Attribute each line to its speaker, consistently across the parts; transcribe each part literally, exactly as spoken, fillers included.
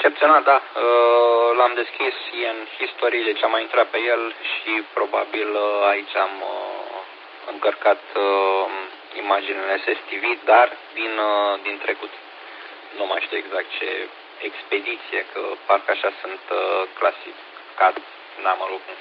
Speaker 1: recepționat, da. L-am deschis, e în history, deci am mai intrat pe el și probabil aici am încărcat imaginile S S T V, dar din, din trecut. Nu mai știu exact ce expediție, că parcă așa sunt clasificat, da, mă rog,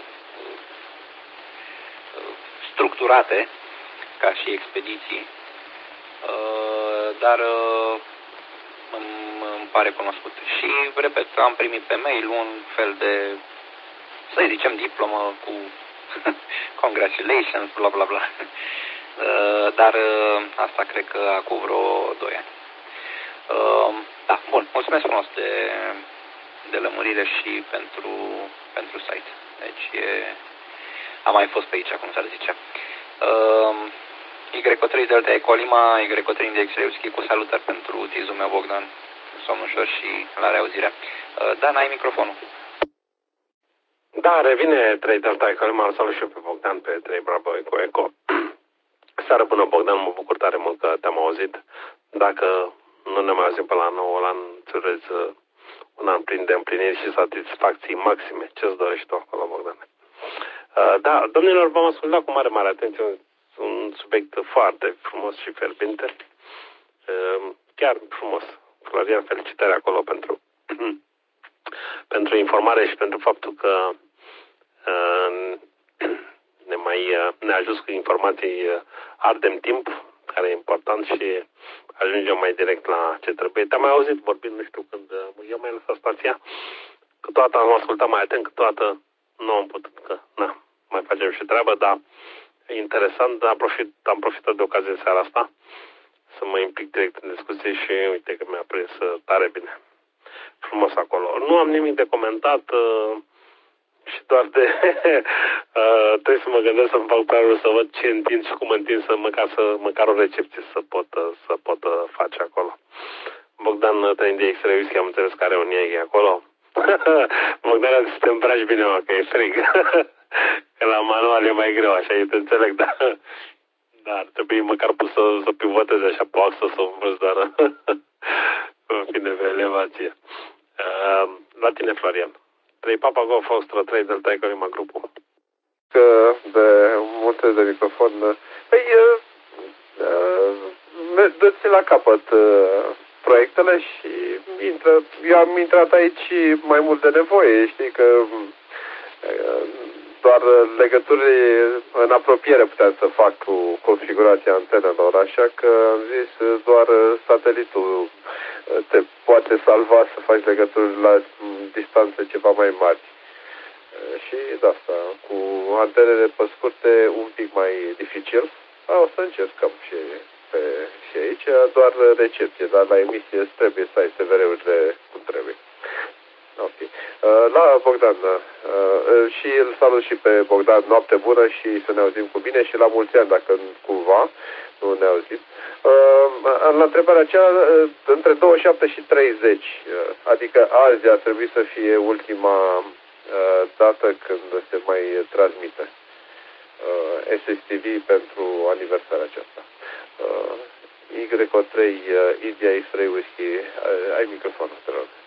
Speaker 1: structurate ca și expediții, dar îmi pare cunoscut. Și, repet, am primit pe mail un fel de, să zicem, diplomă cu congratulations, bla bla bla. Dar asta cred că acum vreo doi ani. Da, bun, mulțumesc frumos de, de lămurire și pentru, pentru site. Deci e, am mai fost pe aici, cum s-ar zice. Y trei Delta Eco Lima, Y trei Index Reuski, cu salutări pentru tizul meu Bogdan, somn ușor și la reauzire. Dan, ai microfonul.
Speaker 2: Da, revine trei Delta Eco Lima, îl salut și eu pe Bogdan pe trei Bravo Eco Eco. Seară bună, Bogdan, mă bucur tare mult că te-am auzit. Dacă nu ne mai auzim pe la nouă an, îți urez un an plin de împliniri și satisfacții maxime. Ce-ți dorești tu acolo, Bogdan? Da, domnilor, v-am ascultat cu mare, mare atenție. Un subiect foarte frumos și fierbinte. Chiar frumos. Florian, felicitări acolo pentru, pentru informare și pentru faptul că ne mai ne ajuns cu informații, ardem timp, care e important, și ajungem mai direct la ce trebuie. Te-am mai auzit vorbind, nu știu când, eu mai lăsat stația, câteodată am ascultat mai atent, câteodată nu am putut, că na, mai facem și treabă, dar e interesant, dar profit, am profitat de ocazie în seara asta să mă implic direct în discuție și uite că mi-a prins tare bine. Frumos acolo. Nu am nimic de comentat și doar de trebuie să mă gândesc să-mi fac planul să văd ce întind și cum întind, să măcar, să, măcar o recepție să pot, să pot face acolo. Bogdan trei D X Reuski, am înțeles că are un ieghi acolo. Bogdan, să te îmbraci bine, mă, că e frig. Că la manual e mai greu, așa, eu te înțeleg, dar, dar trebuie măcar pus să, să pivotezi așa pe axă, să învăț doar în fine pe elevație. Uh, la tine, Florian. trei Papa Go Foxtrot trei Delta Eco Lima grupul.
Speaker 3: Că de multe de microfon. Păi, uh, dă-ți la capăt uh, proiectele și intră. Eu am intrat aici mai mult de nevoie, știi că uh, doar legături în apropiere puteam să fac cu configurația antenelor, așa că am zis doar satelitul te poate salva să faci legături la distanțe ceva mai mari. Și de asta, cu antenele pe scurte, un pic mai dificil. A, o să încercăm și, pe, și aici, doar recepție, dar la emisie trebuie să ai S V R-urile cum trebuie. Ok. La Bogdan, și îl salut și pe Bogdan, noapte bună și să ne auzim cu bine și la mulți ani, dacă cumva nu ne auzim. La întrebarea aceea, între douăzeci și șapte și treizeci, adică azi ar trebui să fie ultima dată când se mai transmite S S T V pentru aniversarea aceasta. Y trei India X-Ray Whisky, ai microfonul, te rog.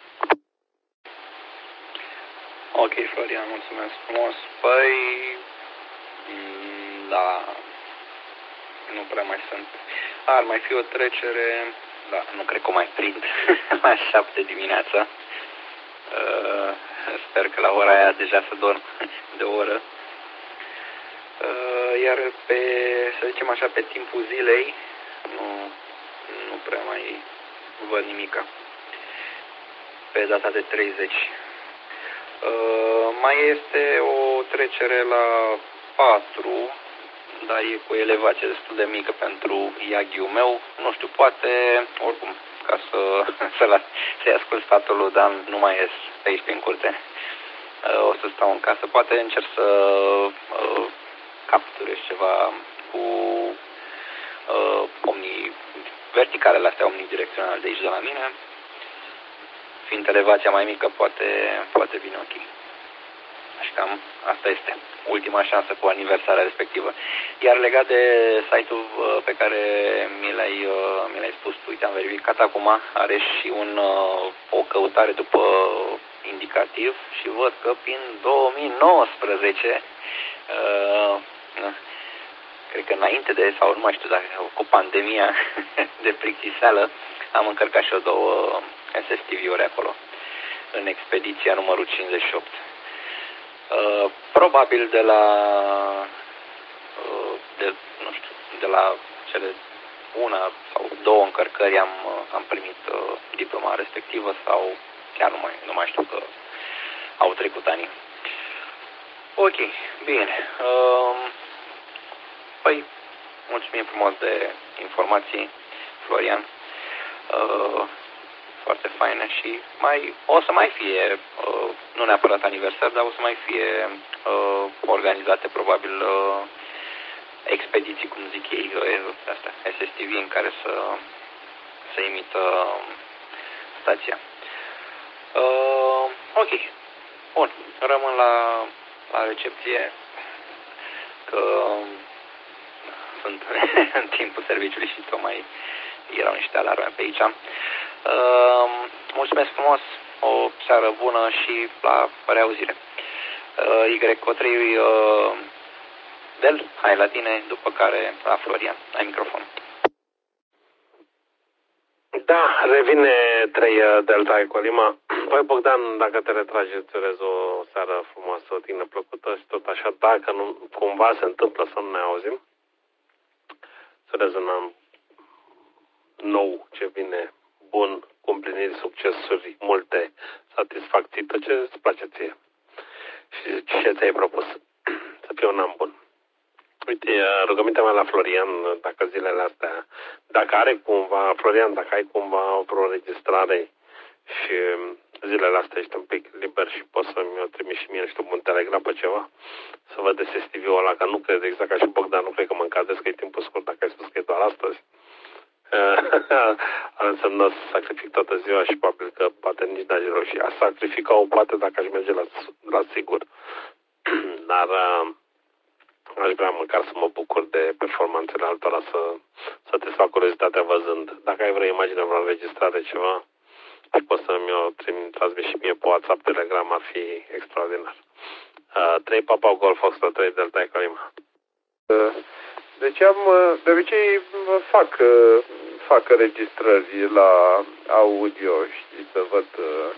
Speaker 1: Ok, Florian, mulțumesc frumos. Păi, da, nu prea mai sunt. Ar mai fi o trecere, da, nu cred că o mai prind, la șapte dimineața. Uh, sper că la ora aia deja să dorm de o oră. Uh, iar pe, să zicem așa, pe timpul zilei, nu, nu prea mai văd nimica. Pe data de treizeci. Uh, mai este o trecere la patru, dar e cu elevație destul de mică pentru iaghiul meu. Nu știu, poate, oricum, ca să, să las, să-i ascult sfatul lui Dan, nu mai ies pe aici prin curte. Uh, o să stau în casă, poate încerc să uh, capturez ceva cu uh, omni, verticalele astea omnidirecționale de aici de la mine. Fiind elevația mai mică, poate, poate vine ok. Și cam asta este ultima șansă cu aniversarea respectivă. Iar legat de site-ul pe care mi l-ai, mi l-ai spus, uite, am verificat acum, are și un, o căutare după indicativ și văd că prin două mii nouăsprezece, uh, cred că înainte de, sau nu mai știu dacă, cu pandemia de plictiseală, am încărcat și eu două S S T V-uri acolo, în expediția numărul cincizeci și opt. Uh, probabil de la uh, de, nu știu, de la cele una sau două încărcări am, am primit uh, diploma respectivă sau chiar nu mai, nu mai știu că au trecut ani. Ok, bine. Uh, păi, mulțumim frumos de informații, Florian. Uh, foarte faină și mai, o să mai fie, uh, nu neapărat aniversar, dar o să mai fie uh, organizate probabil uh, expediții, cum zic ei, uh, astea, S S T V în care să, să imită stația. Uh, ok, bun, rămân la, la recepție, că sunt în timpul serviciului și tocmai erau niște alarme pe aici. Uh, mulțumesc frumos, o seară bună și la reauzire. Uh, Y O trei uh, Del, hai la tine, după care la Florian. Ai microfon.
Speaker 2: Da, revine trei Delta Eco Lima. Păi, Bogdan, dacă te retragi, îți urez o seară frumoasă, o tignă plăcută și tot așa, dacă nu cumva se întâmplă să nu ne auzim, să urez un an nou ce vine bun, cu împliniri, succesuri, multe satisfacții, tot ce îți place ție și ce ți-ai propus. Să fie un an bun. Uite, rugămintea mea la Florian, dacă zilele astea, dacă are cumva, Florian, dacă ai cumva o înregistrare și zilele astea ești un pic liber și poți să-mi o trimiți și mie, nu știu, un telegram pe ceva, să văd de S S T V-ul ăla, că nu cred exact ca și Bogdan, nu cred că mă încadrez, că e timpul scurt, dacă ai spus că e doar astăzi. Ar însemna să sacrific toată ziua și probabil că poate nici n-aș reuși. Aș sacrifica-o poate dacă aș merge la, la sigur. Dar aș vrea măcar să mă bucur de performanțele altora, să satisfac curiozitatea văzând. Dacă ai vreo imagine, vreo înregistrare, ceva, și poți să-mi o transmit și mie pe WhatsApp, Telegram, ar fi extraordinar. Uh, trei Papa Golf Foxtrot, trei Delta Eco Lima.
Speaker 3: Uh, deci am, de obicei fac, fac înregistrări la audio, știi, să văd.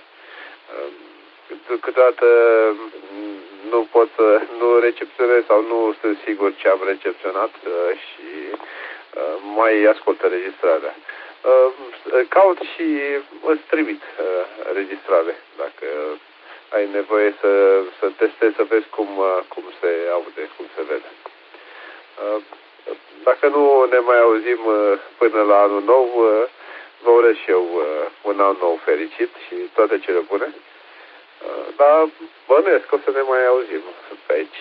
Speaker 3: Câteodată nu pot să, nu recepționez sau nu sunt sigur ce am recepționat și mai ascult înregistrarea. Caut și îți trimit înregistrare dacă ai nevoie să, să testezi, să vezi cum, cum se aude, cum se vede. Dacă nu ne mai auzim până la anul nou, vă urez și eu un an nou fericit și toate cele bune. Dar bănuiesc că o să ne mai auzim pe aici.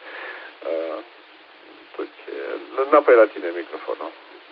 Speaker 3: Înapoi la tine microfonul.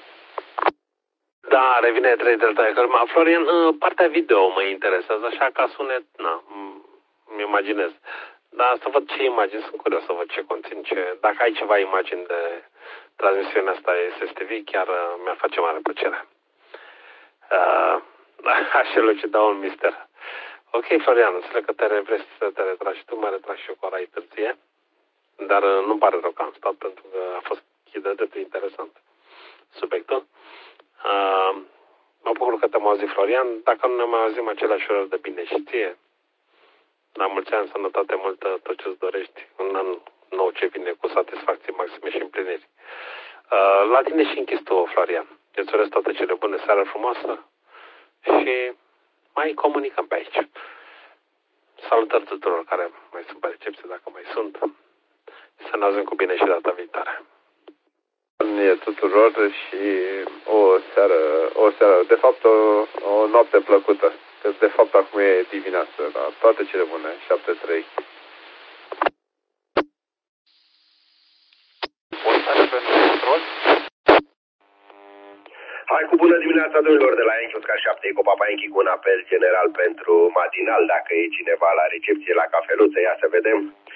Speaker 2: Da, revine trei Delta Eco Lima. Florian, partea video mă interesează, așa ca sunet, na, îmi imaginez. Dar să văd ce imagini, sunt curios să văd ce conțin, ce... Dacă ai ceva imagini de transmisiunea asta S S T V, chiar uh, mi-ar face mare plăcere. Uh, așa lucida un mister. Ok, Florian, înțeleg că te vrei să te retragi tu, mă retrag și eu cu orai târzie, dar uh, nu-mi pare rău că am stat, pentru că a fost de dreptul interesant subiectul. Uh, mă bucur că te-am auzit, Florian. Dacă nu ne mai auzim, același oră de bine și ție. La mulți ani, sănătate multă, tot ce-ți dorești, un an nou ce vine cu satisfacții maxime și împliniri. Uh, la tine și închis tu, Florian. Îți urez toate cele bune, seară frumoasă și mai comunicăm pe aici. Salutări tuturor care mai sunt pe recepție, dacă mai sunt. Să ne auzim cu bine și data viitoare.
Speaker 3: Bine tuturor și o seară, o seară, de fapt o, o noapte plăcută. De fapt acum e dimineață, dar toate cele bune, șapte trei.
Speaker 4: Hai cu bună dimineața, domnilor, de la Enclosca șapte, cu Papa Enchi, cu un apel general pentru matinal, dacă e cineva la recepție, la cafeluță, ia să vedem.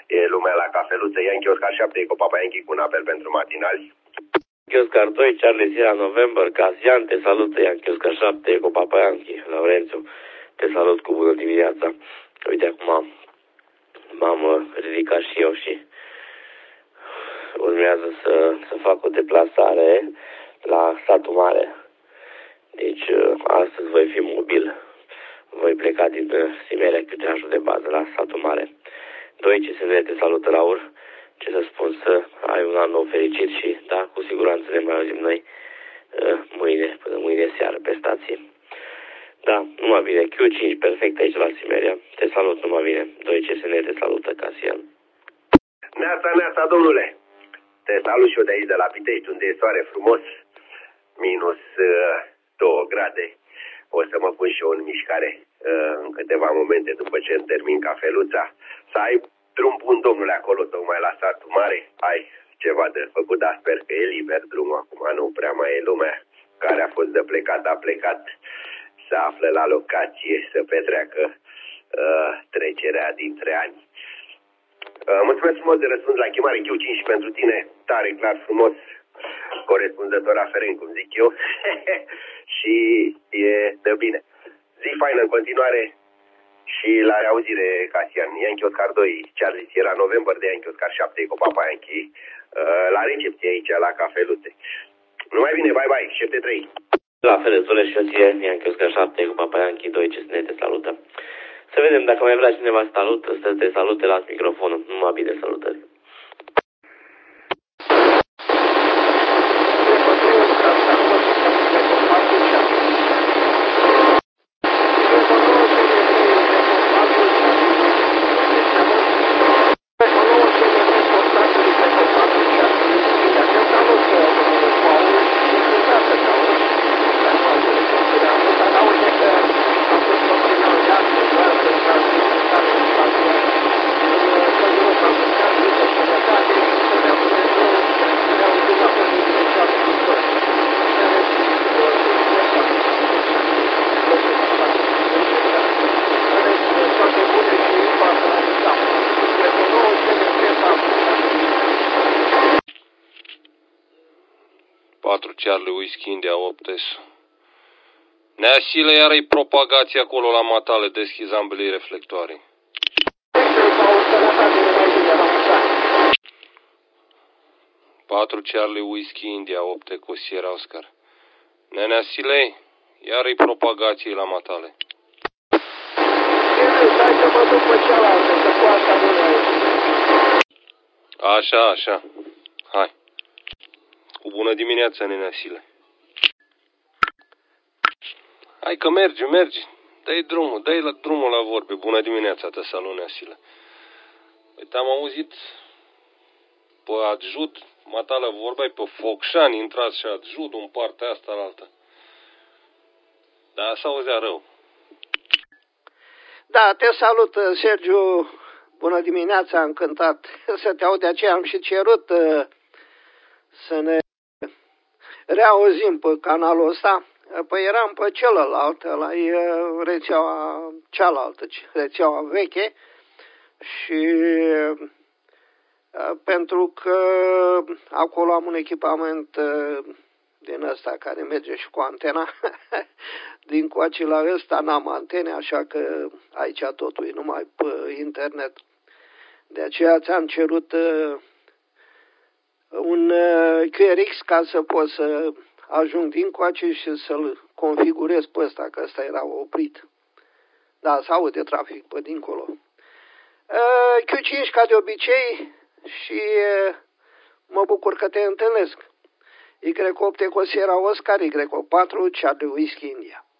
Speaker 4: E lumea la cafeluță. Yankee Oscar șapte, Eco Papa Yankee cu un apel pentru matinali.
Speaker 5: Yankee Oscar doi, Charlie Sierra November, Casian, te salută Yankee Oscar șapte, Eco Papa Yankee, Laurențiu, te salut cu bună dimineața. Uite, acum m-am ridicat și eu și urmează să, să fac o deplasare la satul mare. Deci, astăzi voi fi mobil. Voi pleca din Simerea, Chiuteașul de bază, la satul mare. Doi, ce se te salută, Laur. Ce să spun, să ai un an nou fericit și, da, cu siguranță ne mai auzim noi mâine, până mâine seară pe stație. Da, numai bine. Q cinci, perfect aici la Simeria. Te salut, numai bine. Doi, ce se te salută, Casian.
Speaker 4: Neața, neața, domnule. Te salut și eu de aici, de la Pitești, unde e soare frumos. Minus uh, două grade. O să mă pun și eu în mișcare uh, în câteva momente după ce îmi termin cafeluța. Să ai drum bun, domnule, acolo, tocmai la satul mare. Ai ceva de făcut, dar sper că e liber drumul. Acum nu prea mai e lumea care a fost de plecat, a plecat. Să află la locație, să petreacă uh, trecerea dintre ani. Uh, mulțumesc frumos de răspuns la chemare Q cinci pentru tine. Tare, clar, frumos. Corespunzător aferent, cum zic eu. Și e de bine. Zi faină în continuare și la reauzire, Casian. Yankee Oscar doi, Charlie Sierra November de Yankee Oscar șapte, Eco Papa Yankee, uh, la recepție aici, la cafeluțe. Numai bine, bye bye, șapte trei.
Speaker 5: La fel, îți doresc și eu ție, Yankee Oscar șapte, Eco Papa Yankee doi, ce ne te salută. Să vedem dacă mai vrea cineva să salut, să te salute, las microfonul. Numai bine, salutări.
Speaker 6: Charlie Whiskey India opt S. Neasile, iar-i propagație acolo la matale, deschis ambele reflectoare. patru Charlie Whiskey India opt Eco Sierra Oscar. Neasile, iar-i propagație la matale. Așa, așa. Hai. Cu bună dimineața, Neneasile. Hai că mergi, mergi. Dă-i drumul, dă-i la drumul la vorbe. Bună dimineața, te salut, Neneasile. Uite, am auzit pe adjut, matala vorbeai pe Focșani, intrați și adjut în partea asta la alta. Dar s-auzea rău.
Speaker 7: Da, te salut, Sergiu. Bună dimineața, am cântat să te aud, de aceea am și cerut uh, să ne reauzim pe canalul ăsta. Păi eram pe celălalt, la rețeaua cealaltă, rețeaua veche și pentru că acolo am un echipament din ăsta care merge și cu antena, din coace la ăsta n-am antene, așa că aici totul e numai pe internet. De aceea ți-am cerut un Q R X ca să pot să ajung din coace și să-l configurez pe ăsta, că ăsta era oprit. Da, se aude trafic pe dincolo. Q cinci ca de obicei și mă bucur că te întâlnesc. Y opt Eco Sierra Oscar, Y patru Charlie Whiskey India.